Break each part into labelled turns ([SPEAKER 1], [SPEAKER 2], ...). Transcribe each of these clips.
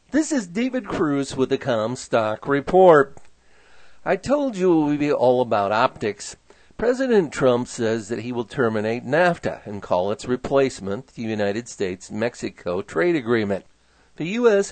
[SPEAKER 1] This is David Cruz with the Comstock Report. I told you it would be all about optics. President Trump says that he will terminate NAFTA and call its replacement the United States-Mexico Trade Agreement, the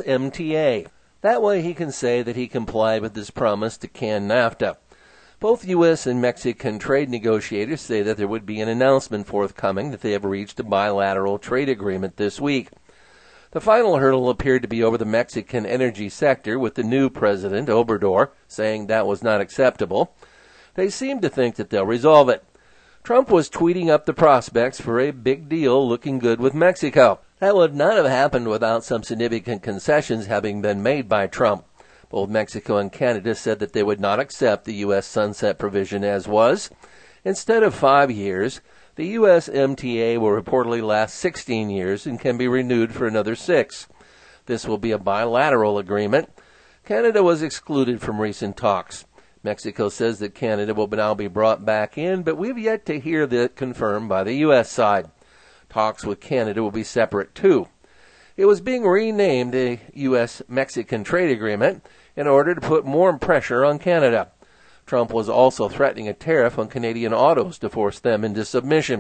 [SPEAKER 1] USMTA. That way he can say that he complied with his promise to can NAFTA. Both U.S. and Mexican trade negotiators say that there would be an announcement forthcoming that they have reached a bilateral trade agreement this week. The final hurdle appeared to be over the Mexican energy sector, with the new president, Obrador, saying that was not acceptable. They seem to think that they'll resolve it. Trump was tweeting up the prospects for a big deal looking good with Mexico. That would not have happened without some significant concessions having been made by Trump. Both Mexico and Canada said that they would not accept the U.S. sunset provision as was. Instead of 5 years, the USMTA will reportedly last 16 years and can be renewed for another 6. This will be a bilateral agreement. Canada was excluded from recent talks. Mexico says that Canada will now be brought back in, but we've yet to hear that confirmed by the U.S. side. Talks with Canada will be separate, too. It was being renamed a U.S.-Mexican trade agreement in order to put more pressure on Canada. Trump was also threatening a tariff on Canadian autos to force them into submission.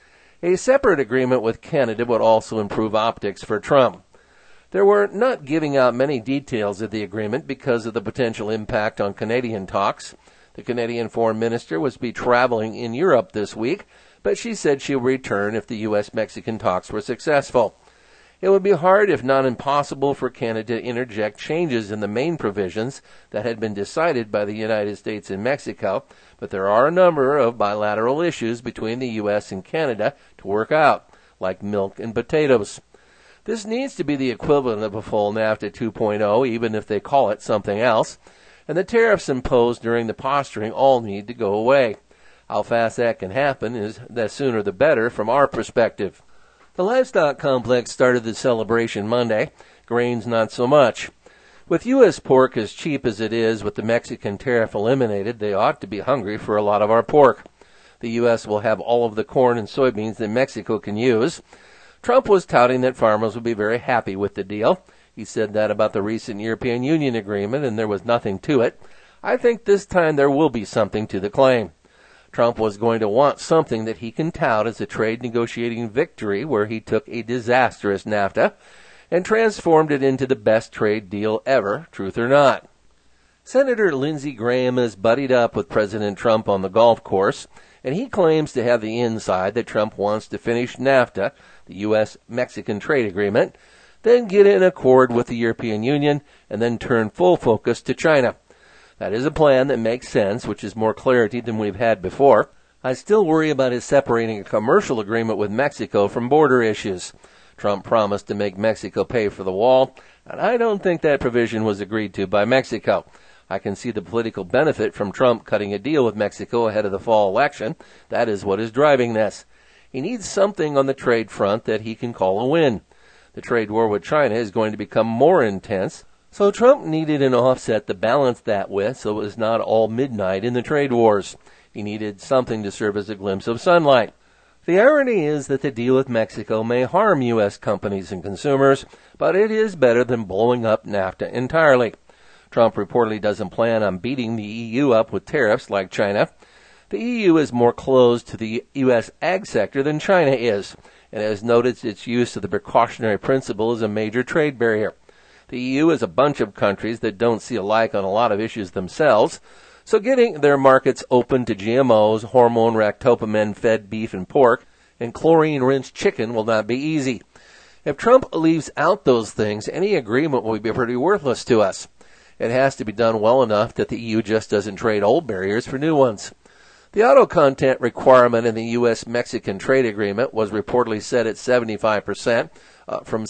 [SPEAKER 1] A separate agreement with Canada would also improve optics for Trump. They were not giving out many details of the agreement because of the potential impact on Canadian talks. The Canadian foreign minister was to be traveling in Europe this week, but she said she would return if the U.S.-Mexican talks were successful. It would be hard, if not impossible, for Canada to interject changes in the main provisions that had been decided by the United States and Mexico, but there are a number of bilateral issues between the U.S. and Canada to work out, like milk and potatoes. This needs to be the equivalent of a full NAFTA 2.0, even if they call it something else, and the tariffs imposed during the posturing all need to go away. How fast that can happen is the sooner the better from our perspective. The livestock complex started the celebration Monday, grains not so much. With U.S. pork as cheap as it is, with the Mexican tariff eliminated, they ought to be hungry for a lot of our pork. The U.S. will have all of the corn and soybeans that Mexico can use. Trump was touting that farmers would be very happy with the deal. He said that about the recent European Union agreement, and there was nothing to it. I think this time there will be something to the claim. Trump was going to want something that he can tout as a trade negotiating victory, where he took a disastrous NAFTA and transformed it into the best trade deal ever, truth or not. Senator Lindsey Graham is buddied up with President Trump on the golf course, and he claims to have the inside that Trump wants to finish NAFTA, the U.S.-Mexican trade agreement, then get in accord with the European Union, and then turn full focus to China. That is a plan that makes sense, which is more clarity than we've had before. I still worry about his separating a commercial agreement with Mexico from border issues. Trump promised to make Mexico pay for the wall, and I don't think that provision was agreed to by Mexico. I can see the political benefit from Trump cutting a deal with Mexico ahead of the fall election. That is what is driving this. He needs something on the trade front that he can call a win. The trade war with China is going to become more intense, so Trump needed an offset to balance that with, so it was not all midnight in the trade wars. He needed something to serve as a glimpse of sunlight. The irony is that the deal with Mexico may harm U.S. companies and consumers, but it is better than blowing up NAFTA entirely. Trump reportedly doesn't plan on beating the EU up with tariffs like China. The EU is more closed to the U.S. ag sector than China is, and has noted its use of the precautionary principle as a major trade barrier. The EU is a bunch of countries that don't see alike on a lot of issues themselves, so getting their markets open to GMOs, hormone ractopamine-fed beef and pork, and chlorine-rinsed chicken will not be easy. If Trump leaves out those things, any agreement will be pretty worthless to us. It has to be done well enough that the EU just doesn't trade old barriers for new ones. The auto content requirement in the U.S.-Mexican trade agreement was reportedly set at 75%, up from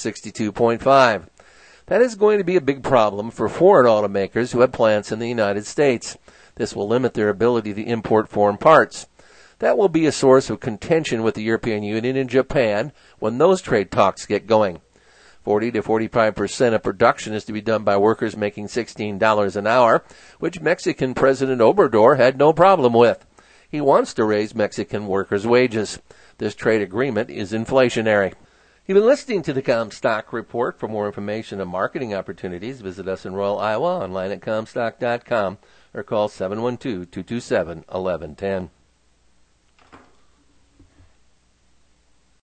[SPEAKER 1] 62.5%. That is going to be a big problem for foreign automakers who have plants in the United States. This will limit their ability to import foreign parts. That will be a source of contention with the European Union and Japan when those trade talks get going. 40 to 45% of production is to be done by workers making $16 an hour, which Mexican President Obrador had no problem with. He wants to raise Mexican workers' wages. This trade agreement is inflationary. You've been listening to the Comstock Report. For more information on marketing opportunities, visit us in Royal, Iowa, online at Comstock.com, or call 712-227-1110.